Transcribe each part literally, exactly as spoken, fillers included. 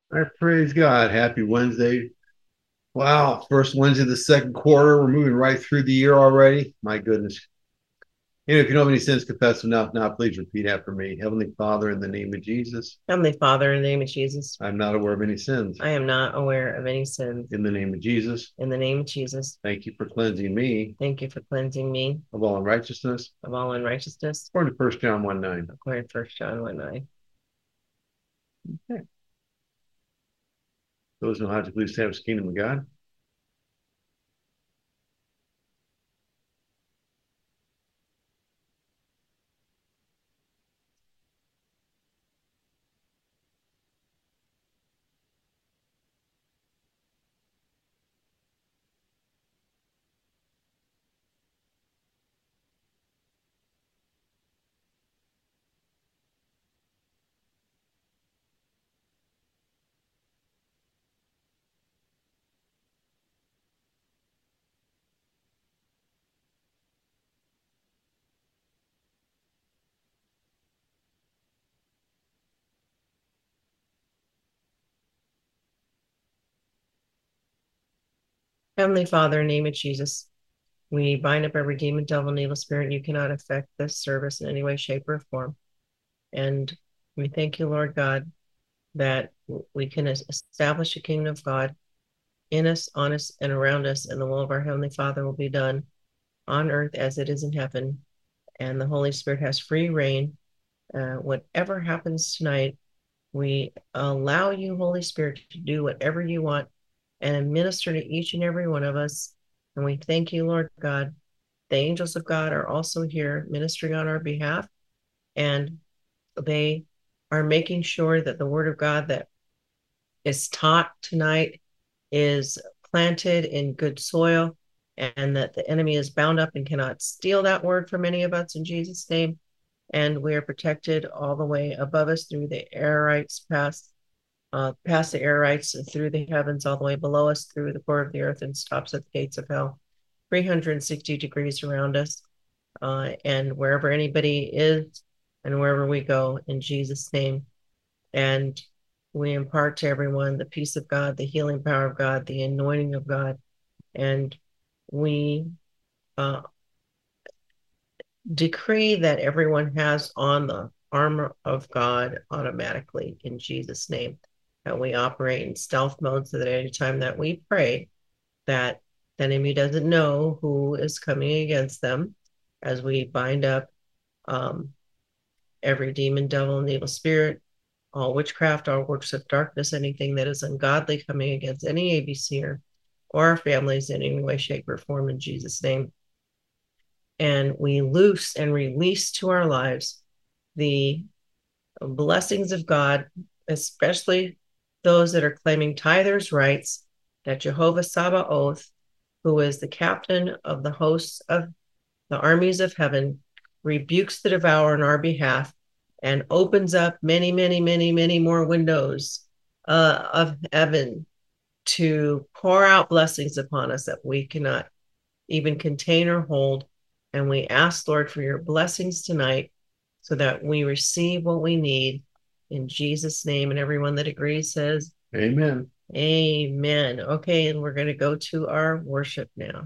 I praise God. Happy Wednesday. Wow, first Wednesday of the second quarter. We're moving right through the year already. My goodness. And if you know of any sins, confess them now. Now, please repeat after me. Heavenly Father, in the name of Jesus, Heavenly Father, in the name of Jesus, I'm not aware of any sins. I am not aware of any sins. In the name of Jesus, In the name of Jesus, thank you for cleansing me thank you for cleansing me of all unrighteousness. of all unrighteousness, According to First John one nine. according to First John one nine. Okay. Those know how to please have the kingdom of God. Heavenly Father, in the name of Jesus, we bind up every demon, devil, and evil spirit. You cannot affect this service in any way, shape, or form. And we thank you, Lord God, that we can establish the kingdom of God in us, on us, and around us, and the will of our Heavenly Father will be done on earth as it is in heaven. And the Holy Spirit has free reign. Uh, whatever happens tonight, we allow you, Holy Spirit, to do whatever you want and minister to each and every one of us. And we thank you, Lord God. The angels of God are also here ministering on our behalf, and they are making sure that the word of God that is taught tonight is planted in good soil, and that the enemy is bound up and cannot steal that word from any of us in Jesus' name. And we are protected all the way above us through the air rights past uh, past the air rights through the heavens, all the way below us through the core of the earth, and stops at the gates of hell, three hundred sixty degrees around us, uh, and wherever anybody is and wherever we go, in Jesus' name. And we impart to everyone the peace of God, the healing power of God, the anointing of God, and we uh, decree that everyone has on the armor of God automatically in Jesus' name. That we operate in stealth mode so that any time that we pray, that the enemy doesn't know who is coming against them, as we bind up um, every demon, devil, and evil spirit, all witchcraft, all works of darkness, anything that is ungodly coming against any A B C or, or our families in any way, shape, or form in Jesus' name. And we loose and release to our lives the blessings of God, especially those that are claiming tithers' rights, that Jehovah Sabaoth, who is the captain of the hosts of the armies of heaven, rebukes the devourer on our behalf and opens up many, many, many, many more windows uh, of heaven to pour out blessings upon us that we cannot even contain or hold. And we ask, Lord, for your blessings tonight so that we receive what we need in Jesus' name. And everyone that agrees says, Amen. Amen. Okay, and we're going to go to our worship now.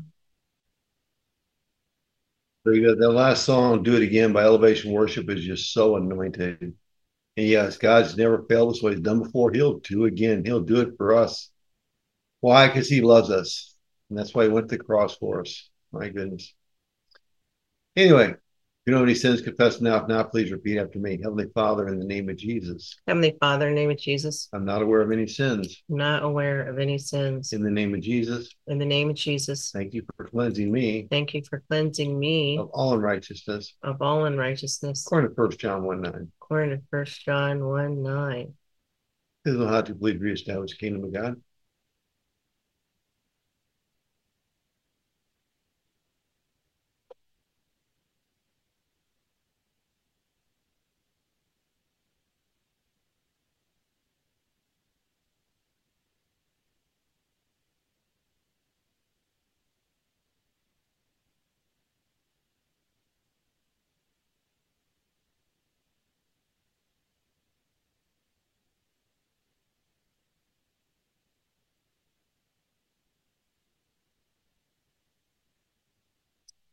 So you got that last song, Do It Again by Elevation Worship, is just so anointed. And yes, God's never failed us what he's done before. He'll do again. He'll do it for us. Why? Because he loves us. And that's why he went to the cross for us. My goodness. Anyway, if you know any sins, confess now. If not, please repeat after me. Heavenly Father, in the name of Jesus, Heavenly Father, in the name of Jesus, I'm not aware of any sins. I'm not aware of any sins. In the name of Jesus, In the name of Jesus, thank you for cleansing me thank you for cleansing me of all unrighteousness. of all unrighteousness, According to First John one nine. according to First John one nine. This is how to believe reestablish the kingdom of God.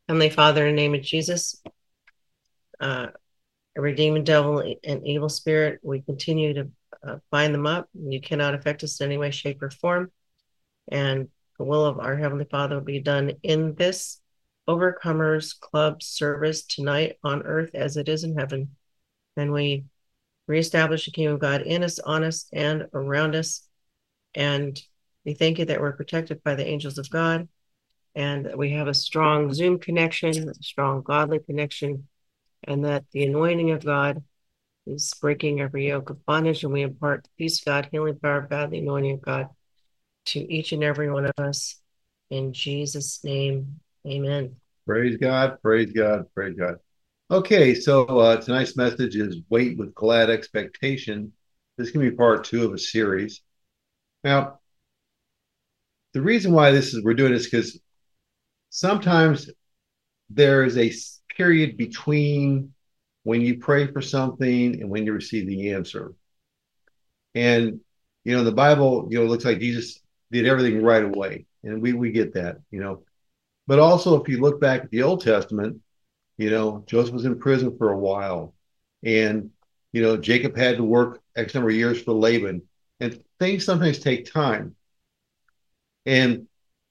Heavenly Father, in the name of Jesus, uh, every demon, devil, and evil spirit, we continue to uh, bind them up. You cannot affect us in any way, shape, or form. And the will of our Heavenly Father will be done in this Overcomers Club service tonight on earth as it is in heaven. And we reestablish the kingdom of God in us, on us, and around us. And we thank you that we're protected by the angels of God, and that we have a strong Zoom connection, a strong godly connection, and that the anointing of God is breaking every yoke of bondage, and we impart the peace of God, healing power of God, the anointing of God to each and every one of us. In Jesus' name, amen. Praise God, praise God, praise God. Okay, so uh, tonight's message is wait with glad expectation. This can be part two of a series. Now, the reason why this is we're doing this because sometimes there is a period between when you pray for something and when you receive the answer. And you know, the Bible, you know, looks like Jesus did everything right away, and we we get that, you know. But also, if you look back at the Old Testament, you know, Joseph was in prison for a while, and you know, Jacob had to work X number of years for Laban, and things sometimes take time. And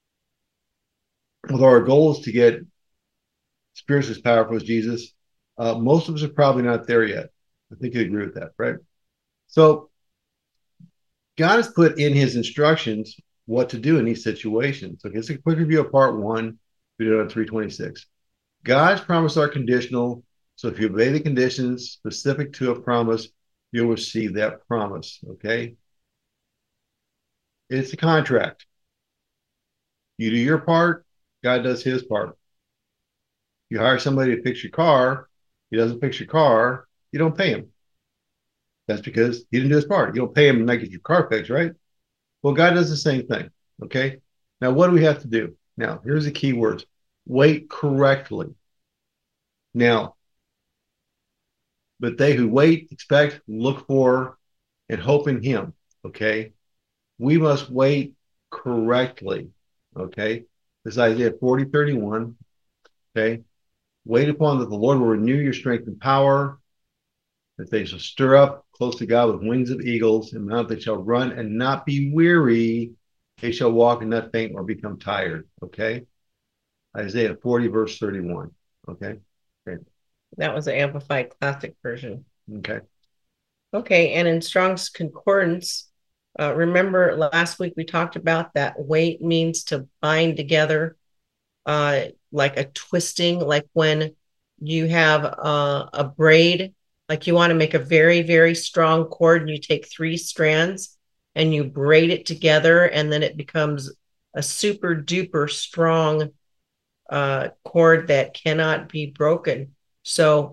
with our goal is to get spiritually as powerful as Jesus, uh, most of us are probably not there yet. I think you agree with that, right? So God has put in his instructions what to do in these situations. Okay, it's a quick review of part one. We did it on three twenty-six. God's promises are conditional. So if you obey the conditions specific to a promise, you'll receive that promise. Okay. It's a contract. You do your part, God does his part. You hire somebody to fix your car, he doesn't fix your car, you don't pay him. That's because he didn't do his part. You don't pay him and not get your car fixed, right? Well, God does the same thing. Okay. Now, what do we have to do? Now, here's the key words. Wait correctly. Now, but they who wait, expect, look for, and hope in him. Okay. We must wait correctly. Okay. This is Isaiah forty, thirty-one. Okay. Wait upon that the Lord will renew your strength and power, that they shall stir up close to God with wings of eagles, and mount they shall run and not be weary. They shall walk and not faint or become tired. Okay. Isaiah forty, verse thirty-one. Okay. Okay. That was the Amplified Classic version. Okay. Okay. And in Strong's Concordance, uh, remember last week we talked about that wait means to bind together, uh, like a twisting, like when you have uh, a braid, like you want to make a very, very strong cord, and you take three strands and you braid it together, and then it becomes a super duper strong uh, cord that cannot be broken. So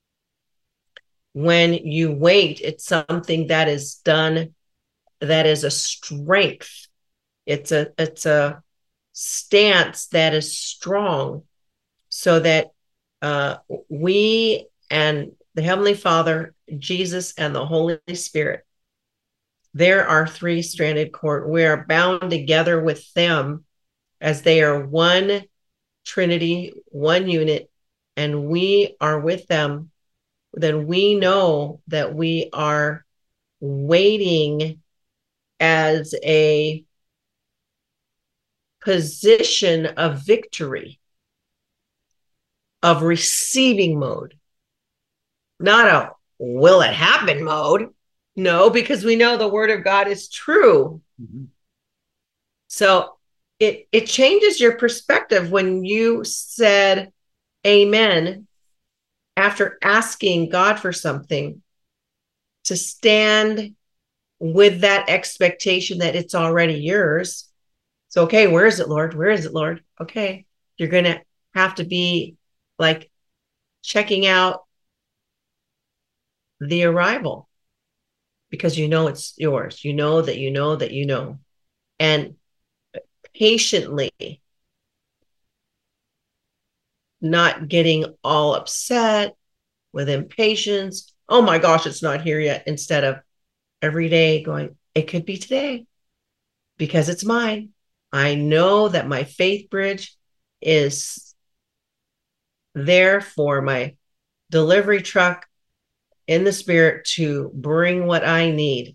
when you wait, it's something that is done, that is a strength. It's a, it's a stance that is strong, so that uh, we and the Heavenly Father, Jesus, and the Holy Spirit, there are three stranded cord. We are bound together with them as they are one Trinity, one unit, and we are with them. Then we know that we are waiting as a position of victory, of receiving mode, not a will it happen mode. No, because we know the word of God is true. Mm-hmm. So it it changes your perspective when you said amen after asking God for something, to stand with that expectation that it's already yours. So, okay, where is it, Lord? Where is it, Lord? Okay, you're going to have to be like checking out the arrival, because you know it's yours. You know that you know that you know. And patiently, not getting all upset with impatience. Oh my gosh, it's not here yet. Instead of every day going, it could be today because it's mine. I know that my faith bridge is there for my delivery truck in the spirit to bring what I need.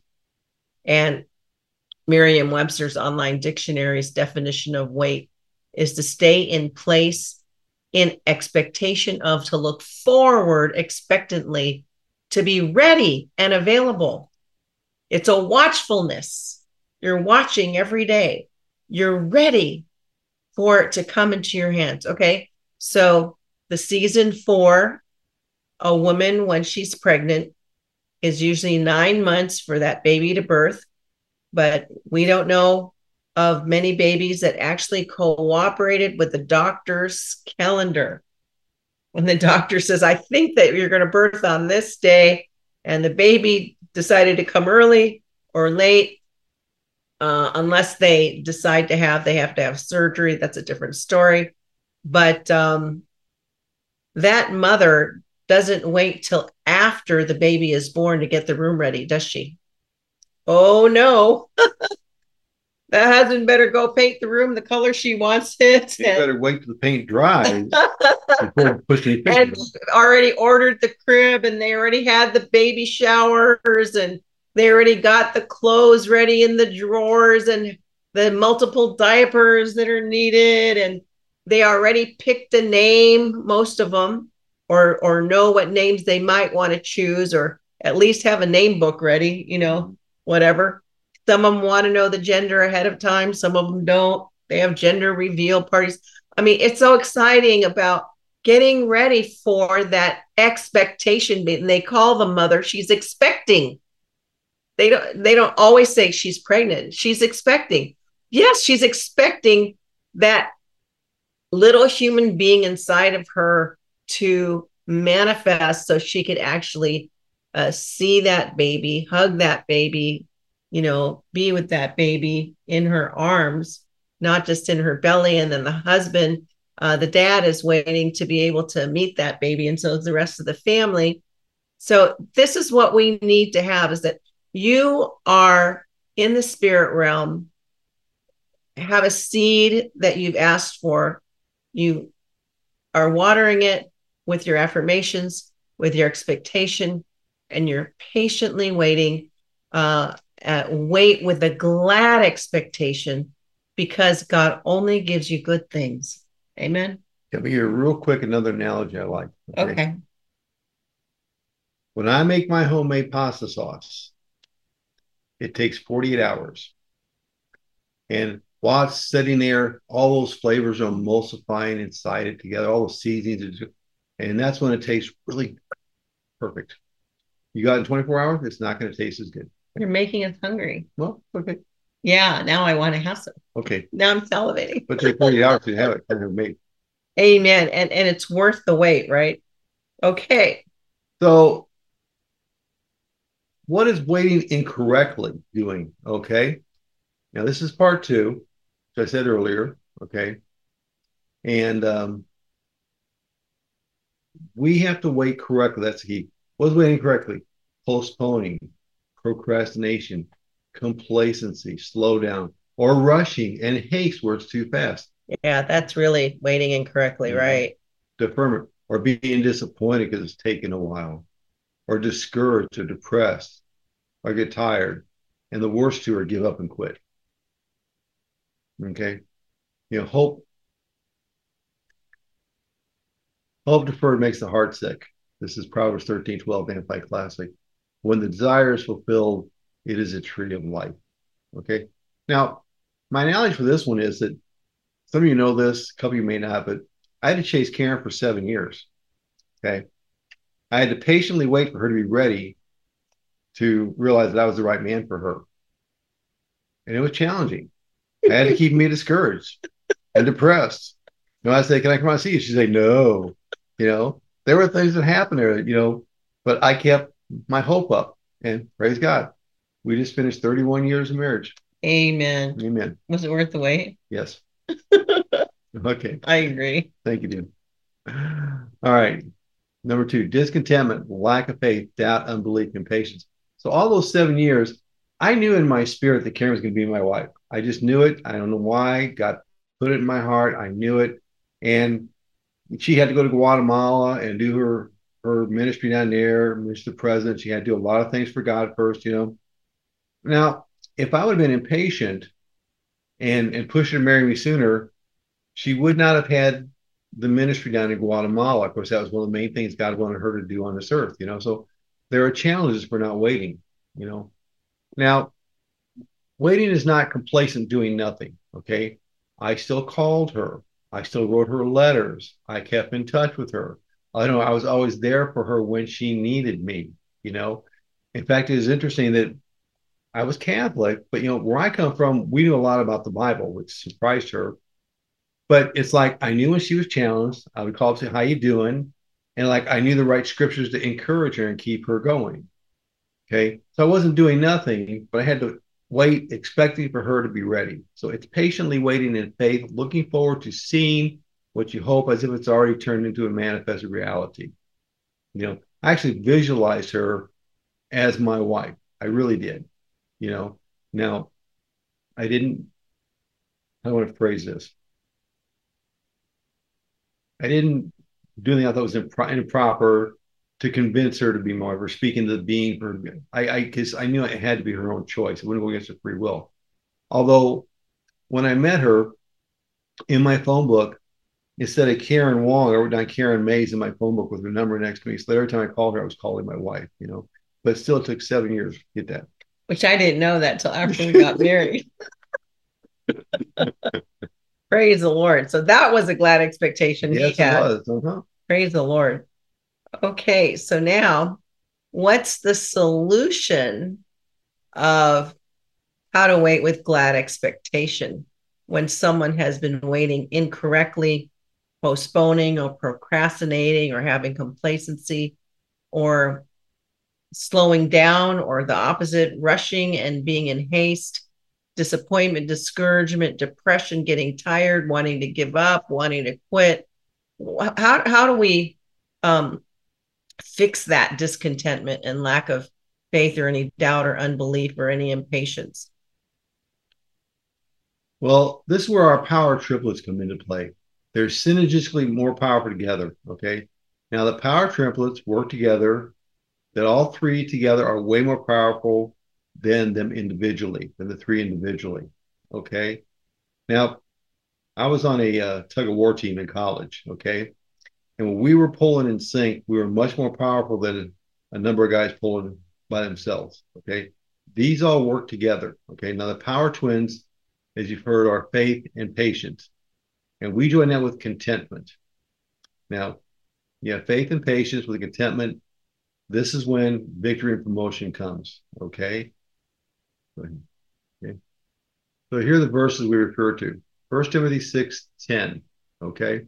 And Merriam-Webster's online dictionary's definition of wait is to stay in place in expectation of, to look forward expectantly, to be ready and available. It's a watchfulness. You're watching every day. You're ready for it to come into your hands. Okay. So the season for a woman when she's pregnant is usually nine months for that baby to birth. But we don't know of many babies that actually cooperated with the doctor's calendar. When the doctor says, I think that you're going to birth on this day, and the baby decided to come early or late, uh, unless they decide to have, they have to have surgery. That's a different story. But um, that mother doesn't wait till after the baby is born to get the room ready, does she? Oh, no. That husband better go paint the room the color she wants it. You better wait till the paint dries before pushing it. And already ordered the crib, and they already had the baby showers, and they already got the clothes ready in the drawers and the multiple diapers that are needed. And they already picked a name, most of them, or, or know what names they might want to choose, or at least have a name book ready, you know, whatever. Some of them want to know the gender ahead of time. Some of them don't. They have gender reveal parties. I mean, it's so exciting about getting ready for that expectation. And they call the mother, she's expecting. They don't, they don't always say she's pregnant. She's expecting. Yes, she's expecting that little human being inside of her to manifest so she could actually uh, see that baby, hug that baby, you know, be with that baby in her arms, not just in her belly. And then the husband, uh, the dad, is waiting to be able to meet that baby. And so is the rest of the family. So this is what we need to have, is that you are in the spirit realm, have a seed that you've asked for. You are watering it with your affirmations, with your expectation, and you're patiently waiting. Uh, Uh, wait with a glad expectation, because God only gives you good things. Amen. Let me hear real quick another analogy I like. Okay. okay. When I make my homemade pasta sauce, it takes forty-eight hours. And while it's sitting there, all those flavors are emulsifying inside it together, all the seasonings. And that's when it tastes really perfect. You got it in twenty-four hours, it's not going to taste as good. You're making us hungry. Well, okay. Yeah, now I want to have some. Okay. Now I'm salivating. But take forty hours to have it kind of made. Amen. And and it's worth the wait, right? Okay. So what is waiting incorrectly doing? Okay. Now this is part two, which I said earlier. Okay. And um, we have to wait correctly. That's the key. What's waiting correctly? Postponing, procrastination, complacency, slow down, or rushing and haste where it's too fast. Yeah, that's really waiting incorrectly, mm-hmm. right? Deferment, or being disappointed because it's taken a while, or discouraged or depressed, or get tired. And the worst two are give up and quit. Okay. You know, hope, hope deferred makes the heart sick. This is Proverbs thirteen twelve, Amplified Classic. When the desire is fulfilled, it is a tree of life. Okay. Now, my analogy for this one is that some of you know this, a couple of you may not, but I had to chase Karen for seven years. Okay. I had to patiently wait for her to be ready to realize that I was the right man for her. And it was challenging. I had to keep me discouraged and depressed. You know, I say, can I come out and see you? She'd say, no. You know, there were things that happened there, you know, but I kept my hope up, and praise God. We just finished thirty-one years of marriage. Amen. Amen. Was it worth the wait? Yes. Okay. I agree. Thank you, Jim. All right. Number two, discontentment, lack of faith, doubt, unbelief, impatience. So all those seven years, I knew in my spirit that Karen was going to be my wife. I just knew it. I don't know why. God put it in my heart. I knew it. And she had to go to Guatemala and do her her ministry down there, minister the president. She had to do a lot of things for God first, you know. Now, if I would have been impatient and and pushed her to marry me sooner, she would not have had the ministry down in Guatemala. Of course, that was one of the main things God wanted her to do on this earth, you know. So there are challenges for not waiting, you know. Now, waiting is not complacent doing nothing, okay? I still called her. I still wrote her letters. I kept in touch with her. I know I was always there for her when she needed me, you know. In fact, it is interesting that I was Catholic, but you know, where I come from, we knew a lot about the Bible, which surprised her. But it's like I knew when she was challenged, I would call up and say, "How you doing?" And like I knew the right scriptures to encourage her and keep her going. Okay. So I wasn't doing nothing, but I had to wait, expecting for her to be ready. So it's patiently waiting in faith, looking forward to seeing what you hope as if it's already turned into a manifested reality. You know, I actually visualized her as my wife. I really did. You know, now I didn't, I want to phrase this. I didn't do anything I thought was impro- improper to convince her to be my wife or speaking to the being for I I because I knew it had to be her own choice. It wouldn't go against her free will. Although when I met her in my phone book, instead of Karen Wong, I wrote down Karen Mays in my phone book with her number next to me. So every time I called her, I was calling my wife, you know. But still it took seven years to get that. Which I didn't know that till after we got married. Praise the Lord. So that was a glad expectation he Yes, it had. was. Uh-huh. Praise the Lord. Okay, so now what's the solution of how to wait with glad expectation when someone has been waiting incorrectly, postponing or procrastinating or having complacency or slowing down, or the opposite, rushing and being in haste, disappointment, discouragement, depression, getting tired, wanting to give up, wanting to quit? How, how do we um, fix that discontentment and lack of faith or any doubt or unbelief or any impatience? Well, this is where our power triplets come into play. They're synergistically more powerful together. Okay. Now, the power triplets work together, that all three together are way more powerful than them individually, than the three individually. Okay. Now, I was on a uh, tug of war team in college. Okay. And when we were pulling in sync, we were much more powerful than a number of guys pulling by themselves. Okay. These all work together. Okay. Now, the power twins, as you've heard, are faith and patience. And we join that with contentment. Now, you have faith and patience with contentment. This is when victory and promotion comes. Okay. Okay. So here are the verses we refer to. First Timothy six ten. Okay.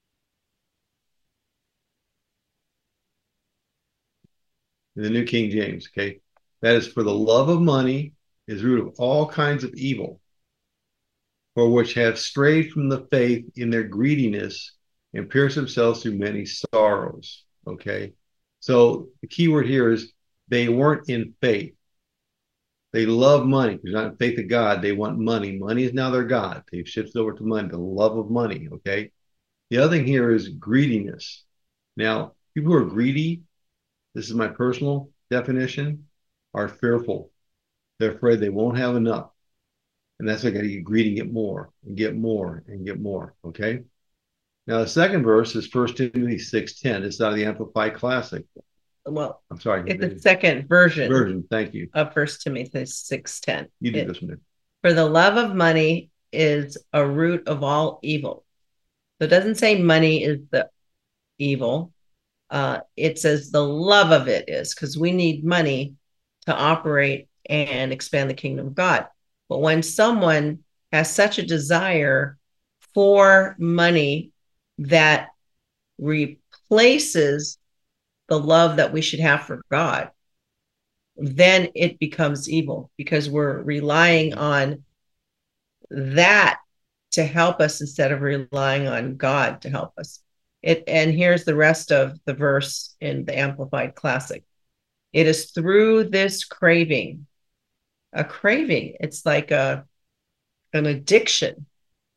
In the New King James. Okay. That is, for the love of money is root of all kinds of evil, for which have strayed from the faith in their greediness and pierced themselves through many sorrows. Okay. So the key word here is they weren't in faith. They love money. They're not in faith of God. They want money. Money is now their God. They've shifted over to money, the love of money. Okay. The other thing here is greediness. Now, people who are greedy, this is my personal definition, are fearful. They're afraid they won't have enough. And that's why I got to get greedy, get more and get more and get more. Okay. Now, the second verse is First Timothy six ten. It's out of the Amplified Classic. Well, I'm sorry. it's the second version. Version. Thank you. Of First Timothy six ten. You do it, this one. For the love of money is a root of all evil. So it doesn't say money is the evil. Uh, it says the love of it is, because we need money to operate and expand the kingdom of God. But when someone has such a desire for money that replaces the love that we should have for God, then it becomes evil, because we're relying on that to help us instead of relying on God to help us. It, and here's the rest of the verse in the Amplified Classic. It is through this craving, a craving, it's like a, an addiction,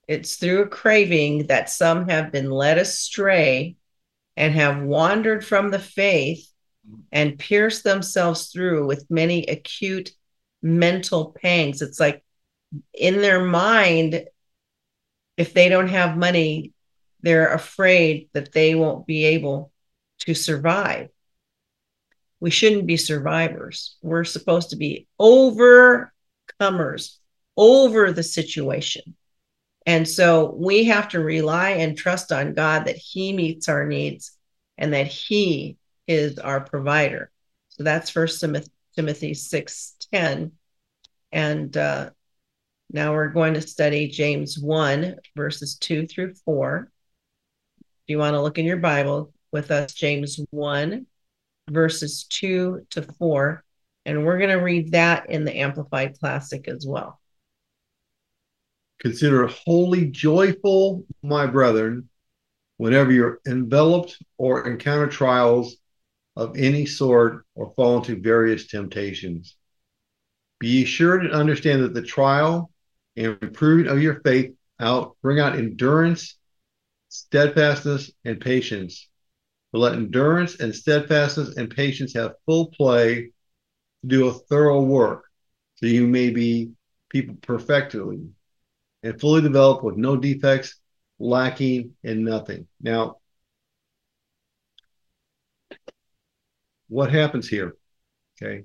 It's through a craving that some have been led astray and have wandered from the faith and pierced themselves through with many acute mental pangs. It's like in their mind, if they don't have money, they're afraid that they won't be able to survive. We shouldn't be survivors. We're supposed to be overcomers over the situation. And so we have to rely and trust on God that He meets our needs and that He is our provider. So that's First Timothy six ten. And uh, now we're going to study James one, verses two through four. If you want to look in your Bible with us, James one, verses two to four. And we're going to read that in the Amplified Classic as well. Consider wholly joyful, my brethren, whenever you're enveloped or encounter trials of any sort or fall into various temptations. Be assured and understand that the trial and improving of your faith out bring out endurance, steadfastness, and patience. But let endurance and steadfastness and patience have full play to do a thorough work, so you may be people perfectly and fully developed with no defects, lacking in nothing. Now, what happens here? Okay.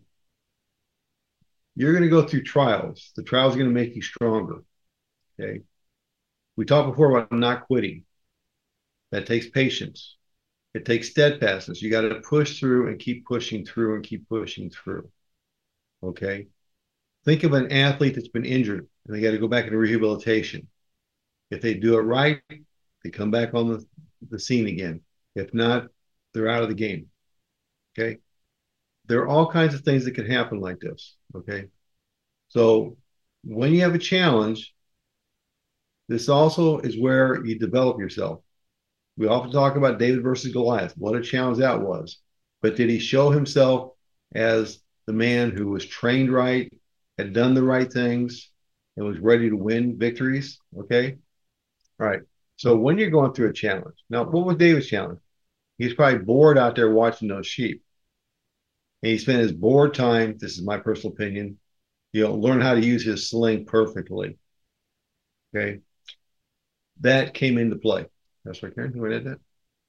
You're going to go through trials. The trials are going to make you stronger. Okay. We talked before about not quitting. That takes patience. It takes steadfastness. You got to push through and keep pushing through and keep pushing through. Okay. Think of an athlete that's been injured and they got to go back into rehabilitation. If they do it right, they come back on the, the scene again. If not, they're out of the game. Okay. There are all kinds of things that can happen like this. Okay. So when you have a challenge, this also is where you develop yourself. We often talk about David versus Goliath. What a challenge that was. But did he show himself as the man who was trained right, had done the right things, and was ready to win victories? Okay. All right. So when you're going through a challenge, now what was David's challenge? He's probably bored out there watching those sheep. And he spent his bored time, this is my personal opinion, you know, learn how to use his sling perfectly. Okay. That came into play. That's right, Karen. You want to add that?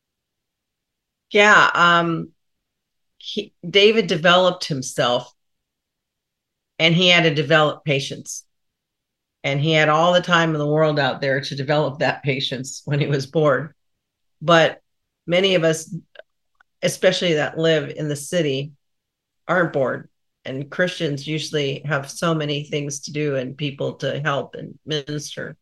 Yeah. Um, he, David developed himself and he had to develop patience. And he had all the time in the world out there to develop that patience when he was bored. But many of us, especially that live in the city, aren't bored. And Christians usually have so many things to do and people to help and minister.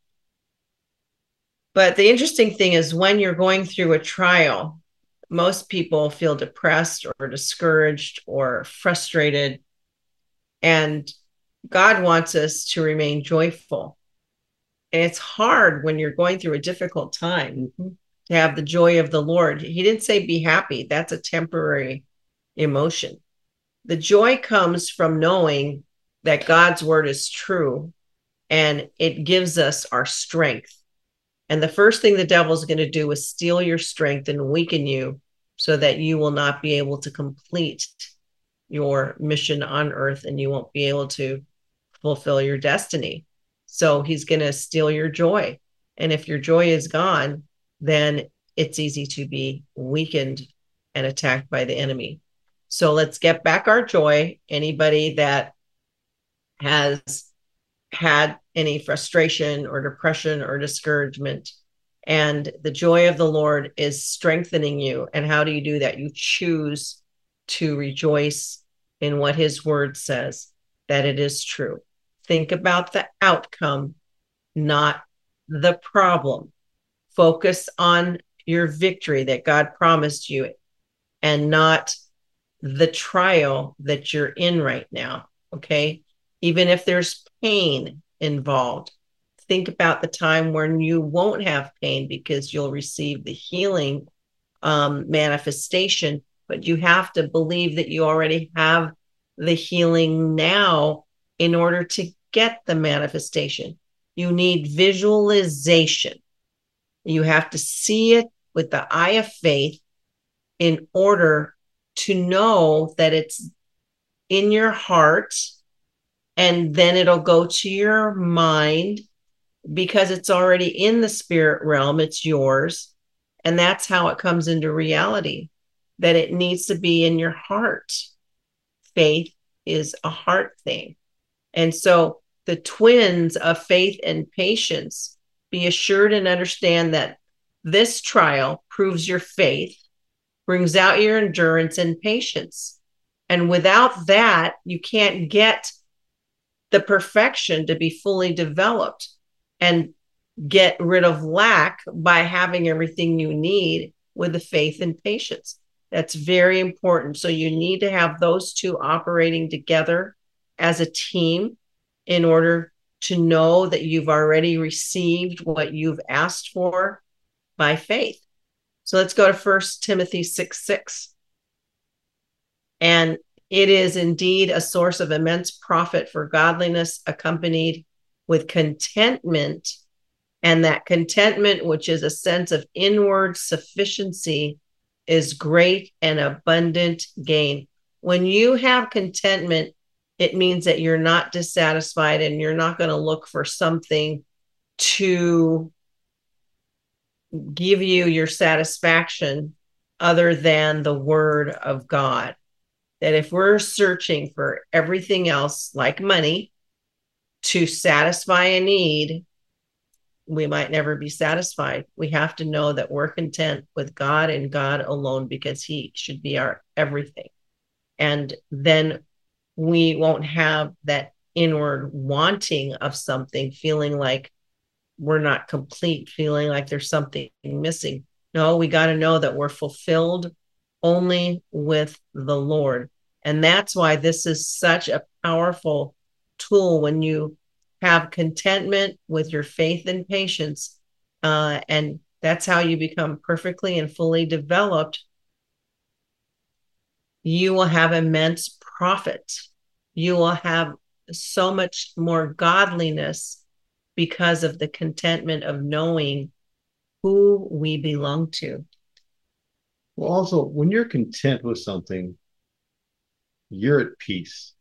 But the interesting thing is when you're going through a trial, most people feel depressed or discouraged or frustrated. And God wants us to remain joyful. And it's hard when you're going through a difficult time mm-hmm. to have the joy of the Lord. He didn't say be happy. That's a temporary emotion. The joy comes from knowing that God's word is true and it gives us our strength. And the first thing the devil's going to do is steal your strength and weaken you so that you will not be able to complete your mission on earth and you won't be able to fulfill your destiny. So he's going to steal your joy. And if your joy is gone, then it's easy to be weakened and attacked by the enemy. So let's get back our joy. Anybody that has had any frustration or depression or discouragement, and the joy of the Lord is strengthening you. And how do you do that? You choose to rejoice in what his word says, that it is true. Think about the outcome, not the problem. Focus on your victory that God promised you and not the trial that you're in right now. Okay. Even if there's pain involved, think about the time when you won't have pain because you'll receive the healing um, manifestation, but you have to believe that you already have the healing now in order to get the manifestation. You need visualization. You have to see it with the eye of faith in order to know that it's in your heart, and then it'll go to your mind because it's already in the spirit realm. It's yours. And that's how it comes into reality, that it needs to be in your heart. Faith is a heart thing. And so the twins of faith and patience, be assured and understand that this trial proves your faith, brings out your endurance and patience. And without that, you can't get the perfection to be fully developed and get rid of lack by having everything you need with the faith and patience. That's very important. So you need to have those two operating together as a team in order to know that you've already received what you've asked for by faith. So let's go to First Timothy six six. And it is indeed a source of immense profit for godliness, accompanied with contentment. And that contentment, which is a sense of inward sufficiency, is great and abundant gain. When you have contentment, it means that you're not dissatisfied and you're not going to look for something to give you your satisfaction other than the word of God. That if we're searching for everything else, like money, to satisfy a need, we might never be satisfied. We have to know that we're content with God and God alone, because he should be our everything. And then we won't have that inward wanting of something, feeling like we're not complete, feeling like there's something missing. No, we got to know that we're fulfilled only with the Lord. And that's why this is such a powerful tool when you have contentment with your faith and patience. Uh, and that's how you become perfectly and fully developed. You will have immense profit. You will have so much more godliness because of the contentment of knowing who we belong to. Well, also, when you're content with something, you're at peace.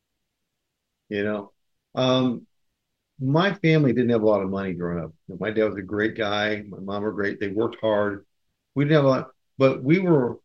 You know, um, my family didn't have a lot of money growing up. My dad was a great guy. My mom were great. They worked hard. We didn't have a lot, but we were,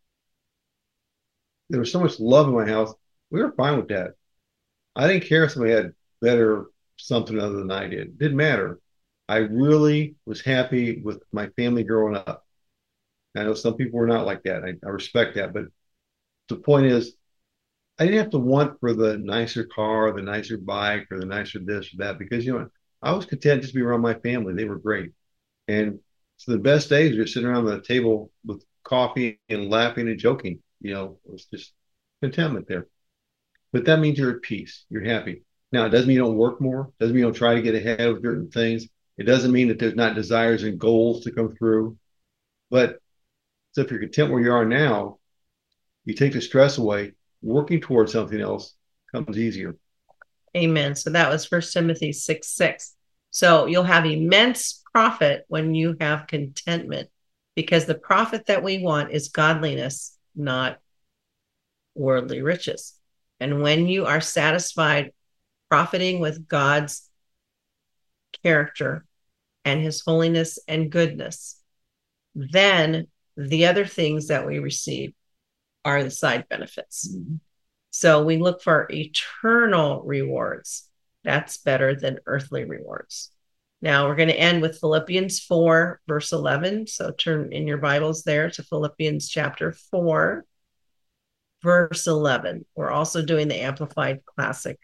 there was so much love in my house. We were fine with that. I didn't care if somebody had better something other than I did. Didn't matter. I really was happy with my family growing up. I know some people were not like that. I, I respect that. But the point is, I didn't have to want for the nicer car, the nicer bike, or the nicer this or that, because, you know, I was content just to be around my family. They were great. And so the best days were sitting around the table with coffee and laughing and joking. You know, it was just contentment there. But that means you're at peace. You're happy. Now, it doesn't mean you don't work more. It doesn't mean you don't try to get ahead with certain things. It doesn't mean that there's not desires and goals to come through. But so if you're content where you are now, you take the stress away. Working towards something else comes easier. Amen. So that was First Timothy six six. So you'll have immense profit when you have contentment, because the profit that we want is godliness, not worldly riches. And when you are satisfied profiting with God's character and his holiness and goodness, then the other things that we receive are the side benefits. Mm-hmm. So we look for eternal rewards. That's better than earthly rewards. Now we're going to end with Philippians four, verse eleven. So turn in your Bibles there to Philippians chapter four, verse eleven. We're also doing the Amplified Classic.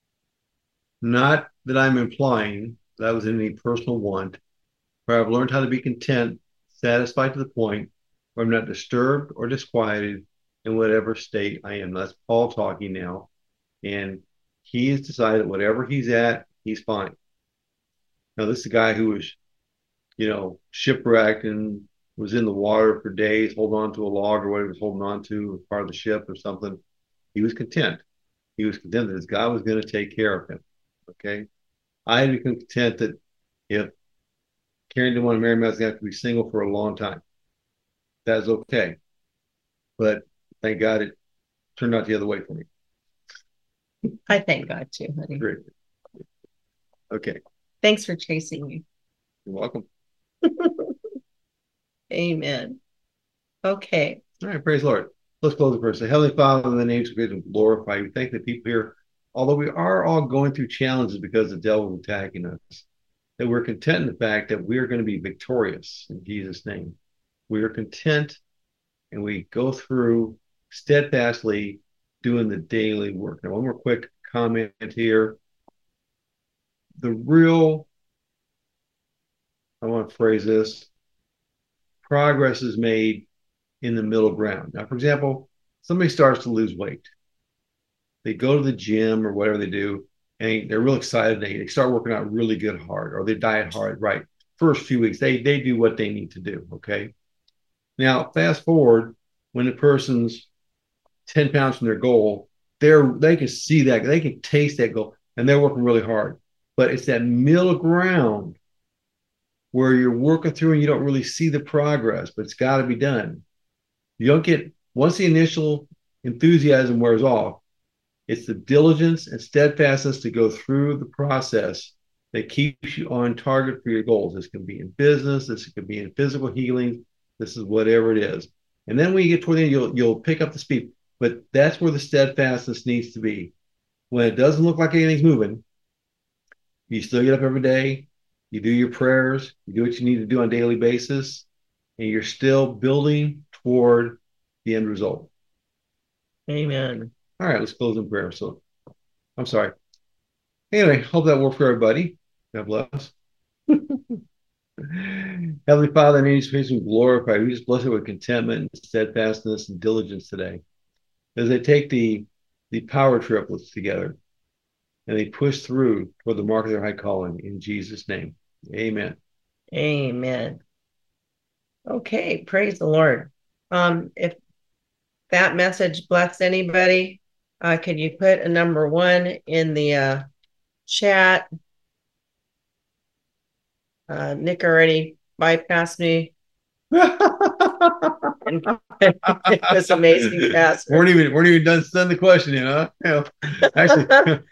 Not that I'm implying that I was in any personal want, for I've learned how to be content, satisfied to the point where I'm not disturbed or disquieted in whatever state I am. That's Paul talking now. And he has decided whatever he's at, he's fine. Now, this is a guy who was, you know, shipwrecked and was in the water for days, holding on to a log or whatever he was holding on to, part of the ship or something. He was content. He was content that his God was going to take care of him. Okay. I had become content that if Karen didn't want to marry me, I was going to have to be single for a long time. That's okay. But thank God it turned out the other way for me. I thank God too, honey. Great. Okay. Thanks for chasing me. You're welcome. Amen. Okay. All right. Praise the Lord. Let's close the verse. Heavenly Father, in the name of Jesus, glorify you. Thank the people here, although we are all going through challenges because the devil is attacking us, that we're content in the fact that we are going to be victorious in Jesus' name. We are content and we go through steadfastly doing the daily work. Now, one more quick comment here. The real, I want to phrase this, progress is made in the middle ground. Now, for example, somebody starts to lose weight. They go to the gym or whatever they do, and they're real excited. They, they start working out really good hard, or they diet hard, right? First few weeks, they, they do what they need to do, okay? Now, fast forward, when the person's ten pounds from their goal, they're they can see that, they can taste that goal, and they're working really hard. But it's that middle ground where you're working through and you don't really see the progress, but it's got to be done. You don't get, once the initial enthusiasm wears off, it's the diligence and steadfastness to go through the process that keeps you on target for your goals. This can be in business, this can be in physical healing, this is whatever it is. And then when you get toward the end, you'll, you'll pick up the speed. But that's where the steadfastness needs to be. When it doesn't look like anything's moving, you still get up every day, you do your prayers, you do what you need to do on a daily basis, and you're still building toward the end result. Amen. All right, let's close in prayer. So, I'm sorry. Anyway, hope that worked for everybody. God bless. Heavenly Father, in Jesus' name, we glorify. We just bless it with contentment and steadfastness and diligence today. As they take the, the power triplets together and they push through toward the mark of their high calling in Jesus' name. Amen. Amen. Okay, praise the Lord. Um, if that message blessed anybody, uh, could you put a number one in the uh, chat? Uh, Nick already bypassed me. It was amazing, Pastor. Weren't even weren't even done studying the question, you know. Yeah. Actually,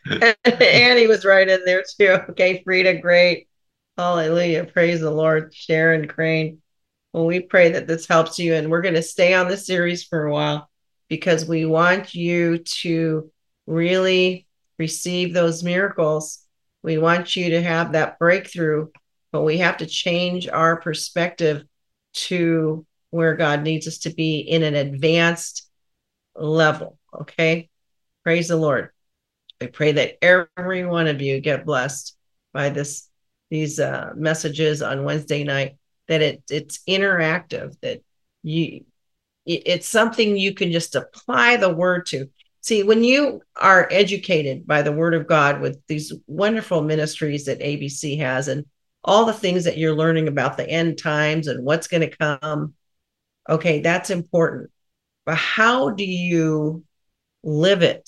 Annie was right in there too. Okay, Frida, great. Hallelujah. Praise the Lord. Sharon Crane. Well, we pray that this helps you, and we're going to stay on the series for a while because we want you to really receive those miracles. We want you to have that breakthrough, but we have to change our perspective to where God needs us to be in an advanced level. Okay. Praise the Lord. I pray that every one of you get blessed by this, these uh, messages on Wednesday night, that it it's interactive, that you, it, it's something you can just apply the word to. See, when you are educated by the word of God with these wonderful ministries that A B C has and all the things that you're learning about the end times and what's going to come, okay, that's important. But how do you live it?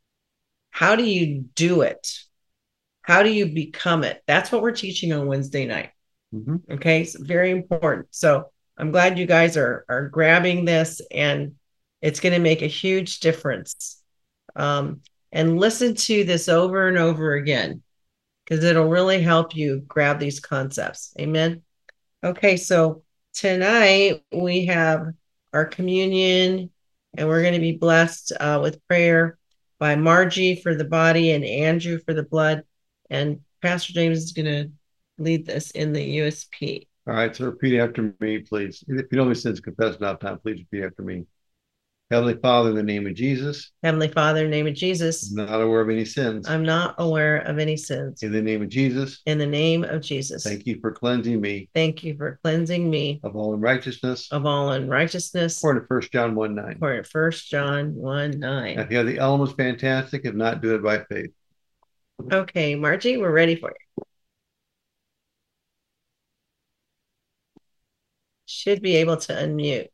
How do you do it? How do you become it? That's what we're teaching on Wednesday night. Mm-hmm. Okay, so very important. So I'm glad you guys are, are grabbing this, and it's going to make a huge difference. Um, and listen to this over and over again, because it'll really help you grab these concepts. Amen. Okay, so tonight we have our communion, and we're going to be blessed uh, with prayer by Margie for the body and Andrew for the blood. And Pastor James is going to lead this in the U S P. All right, so repeat after me, please. If you know any sins, confess not time, please repeat after me. Heavenly Father, in the name of Jesus. Heavenly Father, in the name of Jesus. I'm not aware of any sins. I'm not aware of any sins. In the name of Jesus. In the name of Jesus. Thank you for cleansing me. Thank you for cleansing me. Of all unrighteousness. Of all unrighteousness. According to First John one nine. According to First John one nine. If you have the elements, fantastic. If not, do it by faith. Okay, Margie, we're ready for you. Should be able to unmute.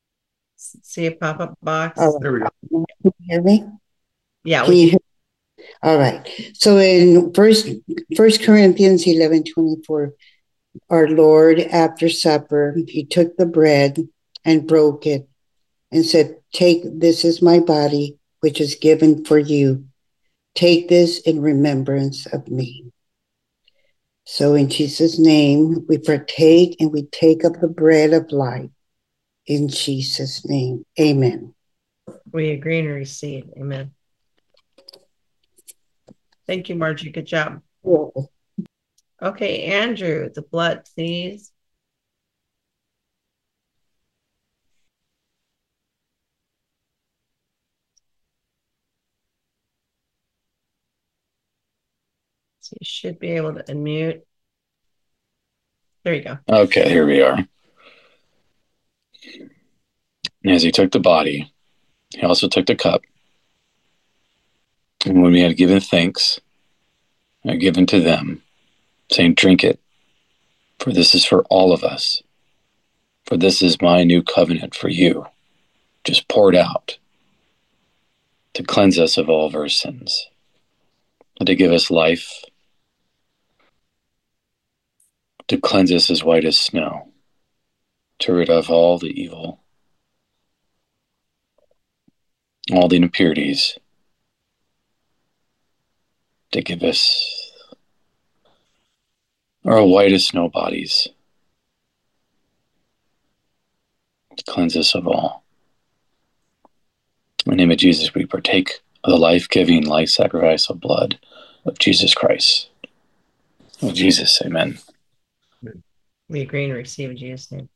See a pop-up box? Oh, there we go. Can you hear me? Yeah. Can you hear? All right. So in First First Corinthians eleven twenty four, our Lord after supper, he took the bread and broke it and said, "Take, this is my body, which is given for you. Take this in remembrance of me." So in Jesus' name, we partake and we take up the bread of life. In Jesus' name, amen. We agree and receive. Amen. Thank you, Margie. Good job. Yeah. Okay, Andrew, the blood, please. So you should be able to unmute. There you go. Okay, here we are. As he took the body, he also took the cup. And when we had given thanks, I had given to them, saying, "Drink it, for this is for all of us. For this is my new covenant for you, just poured out to cleanse us of all of our sins, and to give us life, to cleanse us as white as snow, to rid of all the evil, all the impurities, to give us our white as snow bodies, to cleanse us of all." In the name of Jesus, we partake of the life-giving, life-sacrificial blood of Jesus Christ. Oh, Jesus, amen. We agree and receive in Jesus' name.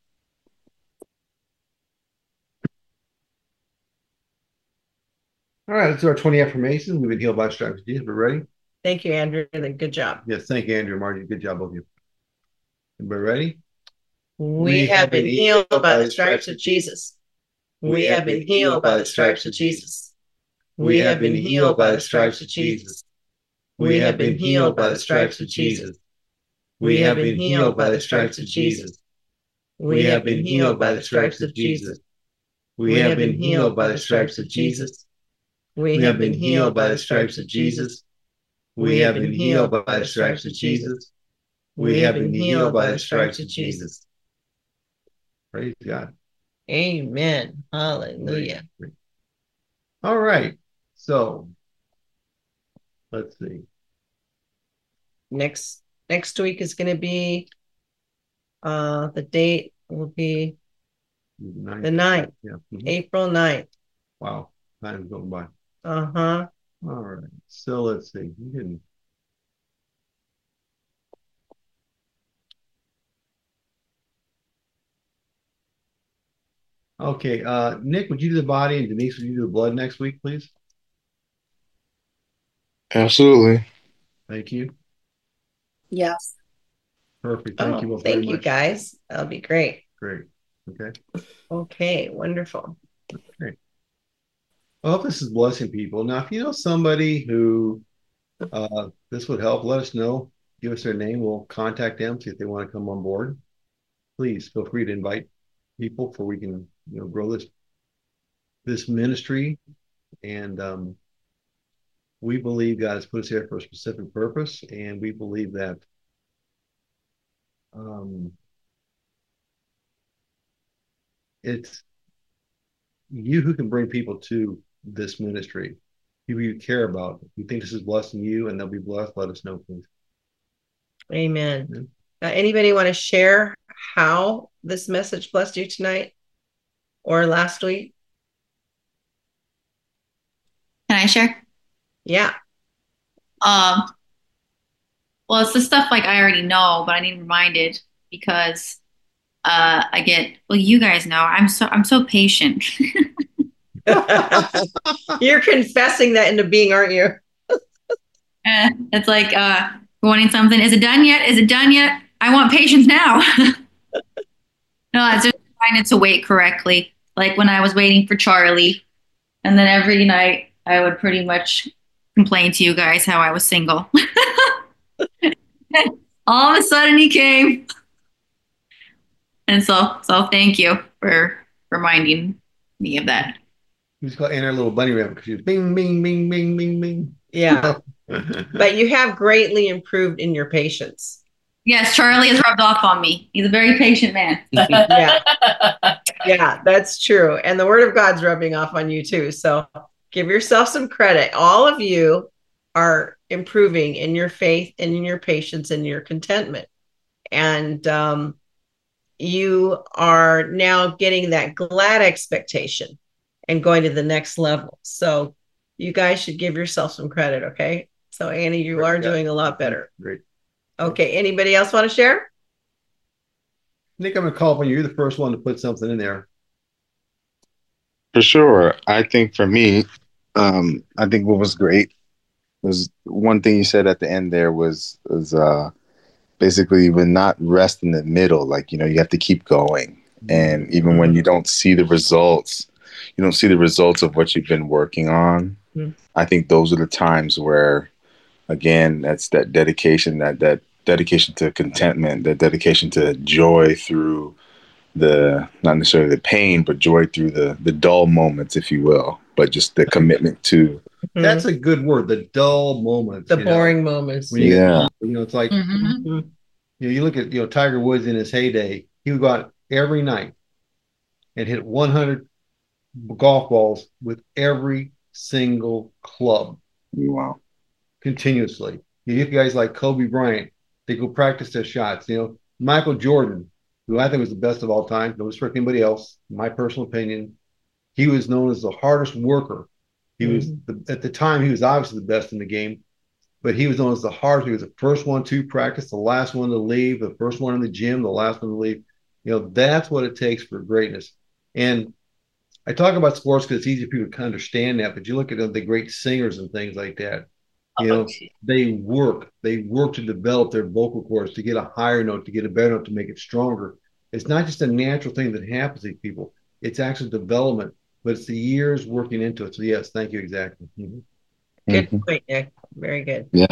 All right, let's do our twenty affirmations. We've been healed by stripes of Jesus. We're ready? Thank you, Andrew. Good job. Yes, thank you, Andrew and Margie. Good job, both of you. Everybody ready? We have been healed by the stripes of Jesus. We have been healed by the stripes of Jesus. We have been healed by the stripes of Jesus. We have been healed by the stripes of Jesus. We have been healed by the stripes of Jesus. We have been healed by the stripes of Jesus. We have been healed by the stripes of Jesus. We have been healed by the stripes of Jesus. We have been healed by the stripes of Jesus. We have been healed by the stripes of Jesus. Praise God. Amen. Hallelujah. All right. So let's see. Next next week is going to be uh the date will be Ninth. the ninth, Yeah. Mm-hmm. April ninth. Wow. Time's going by. Uh-huh. All right. So let's see. You can Okay, uh, Nick, would you do the body, and Denise, would you do the blood next week, please? Absolutely. Thank you. Yes. Perfect. Thank Oh, you both thank very you, much. guys. That'll be great. Great. Okay. Okay, wonderful. Great. I hope this is blessing people. Now, if you know somebody who uh, this would help, let us know. Give us their name. We'll contact them, see if they want to come on board. Please feel free to invite people for we can, you know, grow this this ministry. And um, we believe God has put us here for a specific purpose, and we believe that um, it's you who can bring people to this ministry. People you care about. If you think this is blessing you and they'll be blessed, let us know, please. Amen. Yeah. Uh, anybody want to share how this message blessed you tonight or last week? Can I share? Yeah. Um, well, it's the stuff like I already know, but I need reminded because uh, I get, well, you guys know, I'm so I'm so patient. You're confessing that into being, aren't you? Eh, it's like uh, wanting something. Is it done yet? Is it done yet? I want patience now. No, it's just trying to wait correctly. Like when I was waiting for Charlie, and then every night I would pretty much complain to you guys how I was single. All of a sudden he came. And so so thank you for reminding me of that. We just got in our little bunny rabbit because she was bing, bing, bing, bing, bing, bing. Yeah. But you have greatly improved in your patience. Yes, Charlie has rubbed off on me. He's a very patient man. Yeah. Yeah, that's true. And the word of God's rubbing off on you too. So give yourself some credit. All of you are improving in your faith and in your patience and your contentment. And um, you are now getting that glad expectation and going to the next level. So you guys should give yourself some credit, okay? So Annie, you are doing a lot better. Great. Okay, anybody else want to share? Nick, I'm going to call upon you. You're the first one to put something in there. For sure. I think for me, um, I think what was great was one thing you said at the end there was, was uh, basically when not rest in the middle, like, you know, you have to keep going. And even when you don't see the results, you don't see the results of what you've been working on. Mm-hmm. I think those are the times where, again, that's that dedication, that, that dedication to contentment, that dedication to joy through the, not necessarily the pain, but joy through the, the dull moments, if you will, but just the commitment to. That's a good word, the dull moments. The boring know? moments. When you, yeah. You know, it's like, mm-hmm. you know, you look at, you know, Tiger Woods in his heyday, he would go out every night and hit one hundred golf balls with every single club. Wow. Continuously. You get guys like Kobe Bryant, they go practice their shots. You know, Michael Jordan, who I think was the best of all time, no respect to anybody else, my personal opinion, he was known as the hardest worker. He mm-hmm. was, the, at the time, he was obviously the best in the game, but he was known as the hardest. He was the first one to practice, the last one to leave, the first one in the gym, the last one to leave. You know, that's what it takes for greatness. And I talk about sports because it's easy for people to understand that, but you look at the great singers and things like that, you know, they work, they work to develop their vocal cords, to get a higher note, to get a better note, to make it stronger. It's not just a natural thing that happens to people. It's actually development, but it's the years working into it. So yes, thank you. Exactly. Mm-hmm. Good mm-hmm. point, Nick. Very good. Yeah.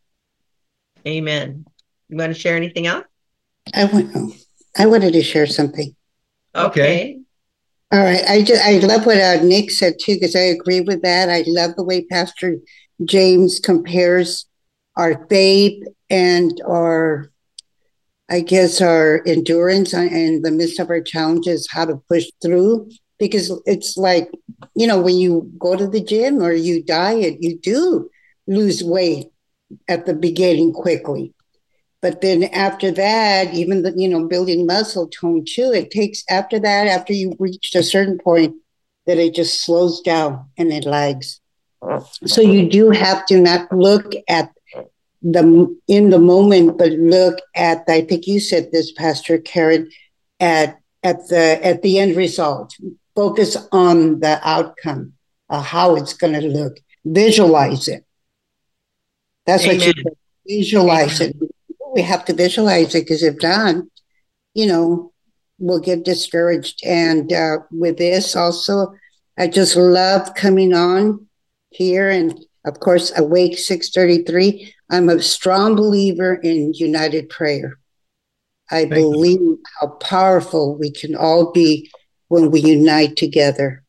Amen. You want to share anything else? I want, I wanted to share something. Okay. All right. I just, I love what uh, Nick said too, because I agree with that. I love the way Pastor James compares our faith and our, I guess, our endurance in the midst of our challenges, how to push through. Because it's like, you know, when you go to the gym or you diet, you do lose weight at the beginning quickly. But then after that, even the, you know, building muscle tone too, it takes after that, after you reached a certain point, that it just slows down and it lags. So you do have to not look at the in the moment, but look at, I think you said this, Pastor Karen, at at the at the end result. Focus on the outcome of how it's going to look. Visualize it. That's Amen. What you said. Visualize Amen. It. We have to visualize it, because if not, you know, we'll get discouraged. And uh, with this also, I just love coming on here, and of course, Awake six thirty-three. I'm a strong believer in united prayer. I Thank believe you. How powerful we can all be when we unite together.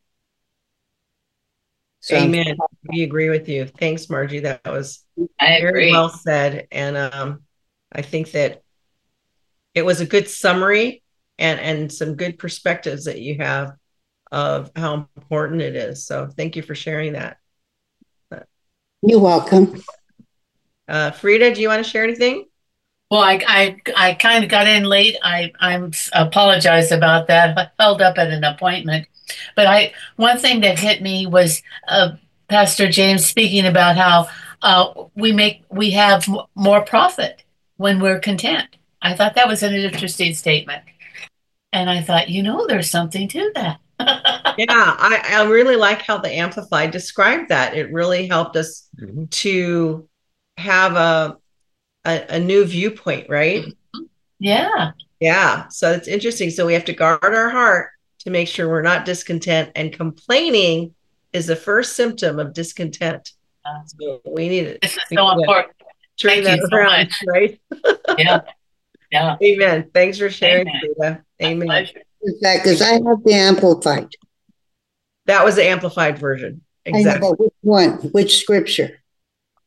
So Amen. We agree with you. Thanks, Margie. That was I very agree. well said. And um, I think that it was a good summary and, and some good perspectives that you have of how important it is. So thank you for sharing that. You're welcome. Uh, Frida, do you want to share anything? Well, I I, I kind of got in late. I I apologize about that. I held up at an appointment. But I one thing that hit me was uh, Pastor James speaking about how uh, we make we have m- more profit when we're content. I thought that was an interesting statement, and I thought, you know, there's something to that. Yeah, I, I really like how the Amplified described that. It really helped us mm-hmm. to have a, a a new viewpoint, right? Yeah. Yeah. So it's interesting. So we have to guard our heart to make sure we're not discontent, and complaining is the first symptom of discontent. Uh, so we need it. This is so important. Turn that Thank around, you so much. right? Yeah. Yeah. Amen. Thanks for sharing, Amen. Frida. Amen. Because I have the Amplified. That was the Amplified version. Exactly. I know, but which one? Which scripture?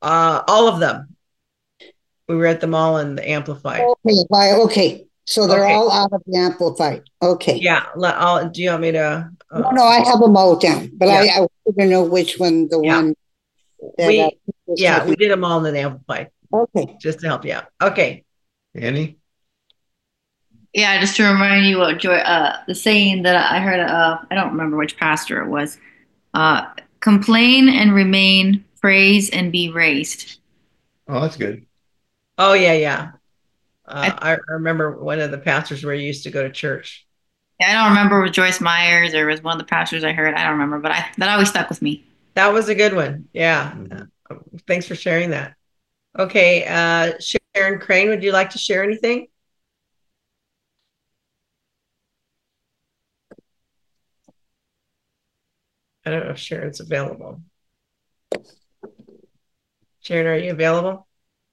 Uh, all of them. We read them all in the Amplified. Okay, why, okay. So they're Okay. all out of the Amplified. Okay. Yeah. Let, I'll, do you want me to? Uh, No, no, I have them all down, but Yeah. I, I want to know which one, the Yeah. one that we, uh, was yeah, talking- we did them all in the Amplified Okay. just to help you out. Okay. Annie? Yeah, just to remind you what Joy, uh, the saying that I heard, uh, I don't remember which pastor it was, uh, complain and remain, praise and be raised. Oh, that's good. Oh, yeah, yeah. Uh, I- I remember one of the pastors where you used to go to church. I don't remember with Joyce Myers or was one of the pastors I heard. I don't remember, but I, that always stuck with me. That was a good one. Yeah. Mhm. Thanks for sharing that. Okay. Uh, Sharon Crane, would you like to share anything? I don't know if Sharon's available. Sharon, are you available?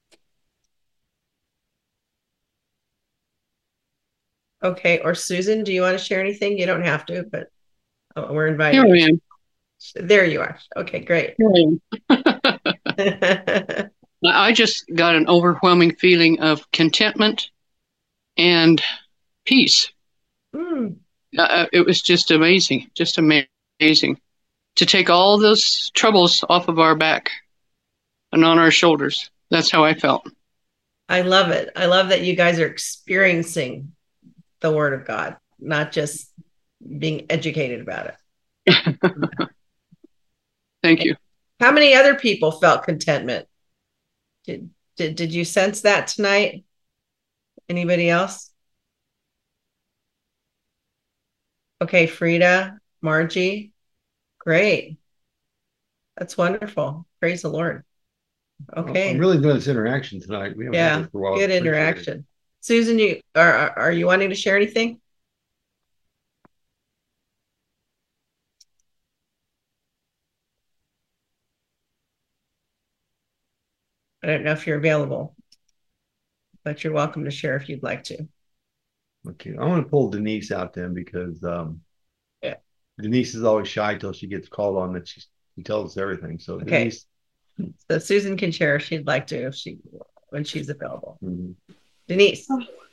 Okay. Or Susan, do you want to share anything? You don't have to, but oh, we're inviting Here I you. am. There you are. Okay, great. Here I am. I just got an overwhelming feeling of contentment and peace. Hmm. Uh, it was just amazing, just amazing to take all those troubles off of our back and on our shoulders. That's how I felt. I love it. I love that you guys are experiencing the Word of God, not just being educated about it. Thank you. How many other people felt contentment? Did, did, did you sense that tonight? Anybody else? Okay, Frida, Margie, great. That's wonderful. Praise the Lord. Okay. I'm really enjoying this interaction tonight. We haven't had Yeah, this for a while. good Appreciate it. interaction. Susan, you are are you wanting to share anything? I don't know if you're available, but you're welcome to share if you'd like to. Okay, I want to pull Denise out then because um, Yeah. Denise is always shy till she gets called on that she, she tells us everything. So Okay. Denise, So Susan can share if she'd like to, if she when she's available. mhm. Denise.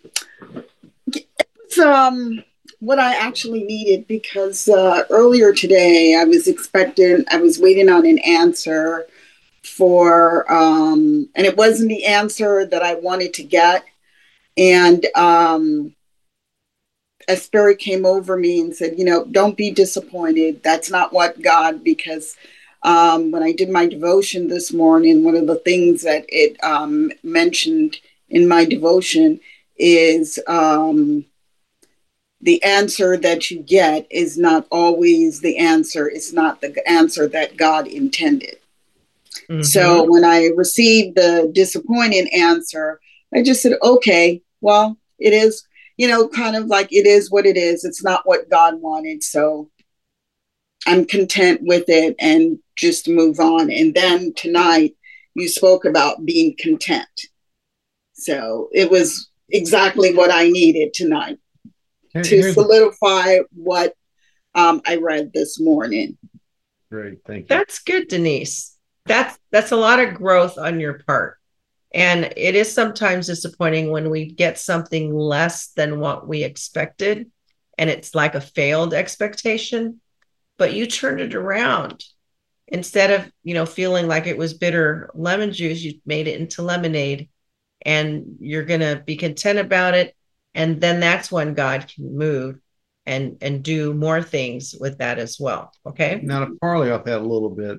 It's um what I actually needed because uh, earlier today I was expecting, I was waiting on an answer for, um, and it wasn't the answer that I wanted to get. And um, a spirit came over me and said, you know, don't be disappointed. That's not what God, because um, when I did my devotion this morning, one of the things that it um, mentioned in my devotion is um, the answer that you get is not always the answer. It's not the answer that God intended. Mm-hmm. So when I received the disappointing answer, I just said, okay, well, it is, you know, kind of like it is what it is. It's not what God wanted. So I'm content with it and just move on. And then tonight you spoke about being content. So it was exactly what I needed tonight Here- to here's the- solidify what um, I read this morning. Great, thank you. That's good, Denise. That's that's a lot of growth on your part. And it is sometimes disappointing when we get something less than what we expected and it's like a failed expectation, but you turned it around. Instead of, you know, feeling like it was bitter lemon juice, you made it into lemonade and you're going to be content about it. And then that's when God can move and and do more things with that as well. Okay. Now to parlay off that a little bit,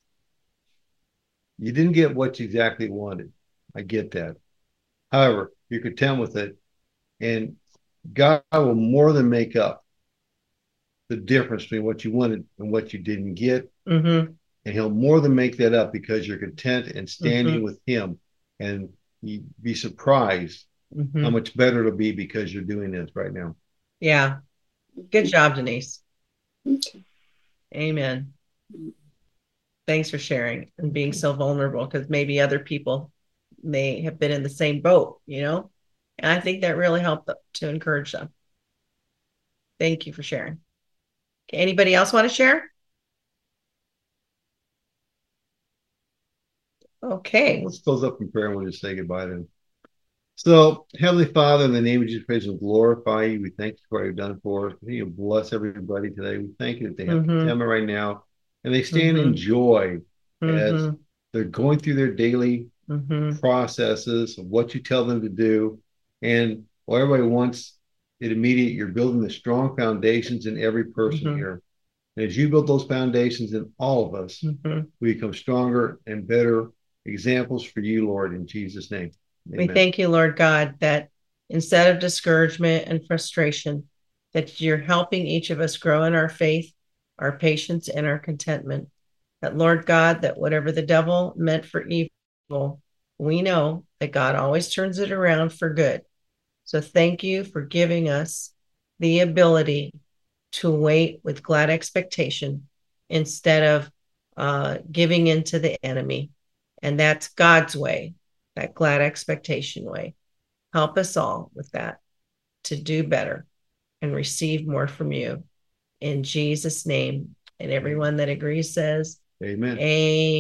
you didn't get what you exactly wanted. I get that. However, you're content with it, and God will more than make up the difference between what you wanted and what you didn't get. Mm-hmm. And he'll more than make that up because you're content and standing Mhm. with him. And you'd be surprised Mm-hmm. how much better it'll be because you're doing this right now. Yeah. Good job, Denise. Okay. Amen. Thanks for sharing and being so vulnerable because maybe other people may have been in the same boat, you know? And I think that really helped them, to encourage them. Thank you for sharing. Okay, anybody else want to share? Okay. Let's close up in prayer and we'll just say goodbye to him. So, Heavenly Father, in the name of Jesus, praise and glorify you. We thank you for what you've done for us. You bless everybody today. We thank you that they have Mhm. contentment right now, and they stand in Mhm. joy as Mhm. they're going through their daily Mhm. processes of what you tell them to do. And while everybody wants it immediate, you're building the strong foundations in every person Mhm. here. And as you build those foundations in all of us, Mhm. we become stronger and better examples for you, Lord, in Jesus' name. We Amen. thank you, Lord God, that instead of discouragement and frustration, that you're helping each of us grow in our faith, our patience, and our contentment. That, Lord God, that whatever the devil meant for evil, we know that God always turns it around for good. So thank you for giving us the ability to wait with glad expectation instead of uh, giving in to the enemy. And that's God's way, that glad expectation way. Help us all with that to do better and receive more from you. In Jesus' name. And everyone that agrees says, Amen.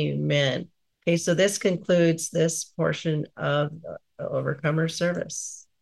Amen. Okay, so this concludes this portion of the Overcomer service.